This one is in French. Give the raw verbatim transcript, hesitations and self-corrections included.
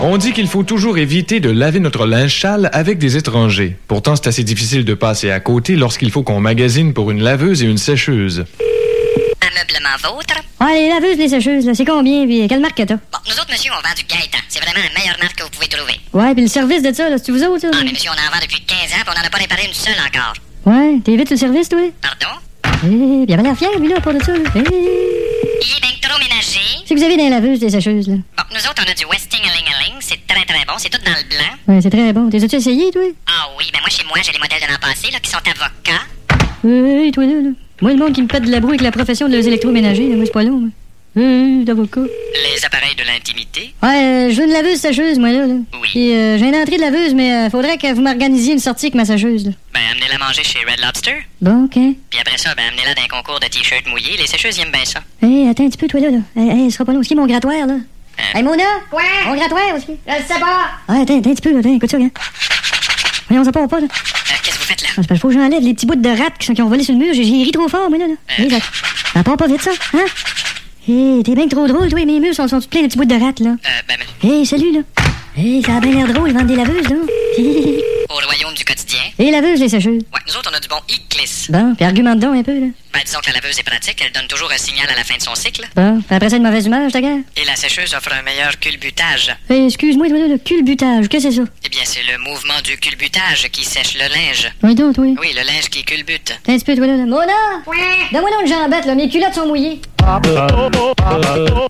On dit qu'il faut toujours éviter de laver notre linge sale avec des étrangers. Pourtant, c'est assez difficile de passer à côté lorsqu'il faut qu'on magasine pour une laveuse et une sécheuse. Ameublement vôtre. Ouais, les laveuses, les sécheuses, là, c'est combien, puis quelle marque que t'as? Bon, nous autres, monsieur, on vend du Gaëtan. C'est vraiment la meilleure marque que vous pouvez trouver. Ouais, puis le service de ça, là, c'est vous autres, ça? Ah, mais monsieur, on en vend depuis quinze ans, puis on n'en a pas réparé une seule encore. Ouais, t'es vite sur le service, toi? Pardon? Eh, puis il avait l'air fier, lui, là, pour de ça, là. Eh. Il est bien trop ménagé. C'est que vous avez des laveuses, des sécheuses, là. Bon, nous autres, on a du Westing-a-ling-a-ling. C'est très, très bon. C'est tout dans le blanc. Ouais, c'est très bon. T'es as-tu essayé, toi? Ah oui, ben moi, chez moi, j'ai les modèles de l'an passé, là, qui sont avocats. Hey, toi, là, là. Moi, le monde qui me pète de la boue avec la profession de les électroménagers, là, moi, c'est pas long, moi. Hey, d'avocat. Les appareils de l'intimité. Ouais, euh, je veux une laveuse sécheuse, moi, là. là. Oui. Puis, euh, j'ai une entrée de laveuse, mais euh, faudrait que vous m'organisiez une sortie avec ma sécheuse, là. Ben, amenez-la manger chez Red Lobster. Bon, OK. Puis après ça, ben, amenez-la dans un concours de t-shirts mouillés. Les sécheuses, ils aiment bien ça. Hey, attends un petit peu, toi, là. là. Hey, hey, ce sera pas long. Est-ce mon grattoir, là? Hein? Hey, Mona? Quoi? Mon grattoir, aussi? Je sais pas. Ah, attends, attends un petit peu, là. Attends, écoute ça, regarde. Voyons, ça part pas, là. Euh, qu'est-ce que vous faites là? Ah, c'est parce qu'il faut que j'enlève les petits bouts de rate qui, sont, qui ont volé sur le mur. J'ai, j'ai ri trop fort, moi, là. là. Euh. Hey, ça, ça part pas vite, ça, hein? Hé, t'es bien trop drôle, toi, mes murs sont, sont pleins de petits bouts de rate, là. Euh, ben, ben, Hé, salut, là. Hé, ça a bien l'air drôle, ils vendent des laveuses, là. au royaume du quotidien. Et les laveuses, les sécheuses. Ouais, nous autres, on a du bon e-cliss. Bon, puis argumente donc un peu, là. Ben, disons que la laveuse est pratique. Elle donne toujours un signal à la fin de son cycle. Bon, puis après ça, une mauvaise humeur, je te gare. Et la sécheuse offre un meilleur culbutage. Hé, excuse-moi, toi, là, le culbutage, qu'est-ce que c'est ça? Eh bien, c'est le mouvement du culbutage qui sèche le linge. Oui, donc, oui. Oui, le linge qui culbute. T'as un petit peu, toi, là. là. Mona! Ouais! Donne-moi donc une jambette, là. Mes culottes sont mouillées.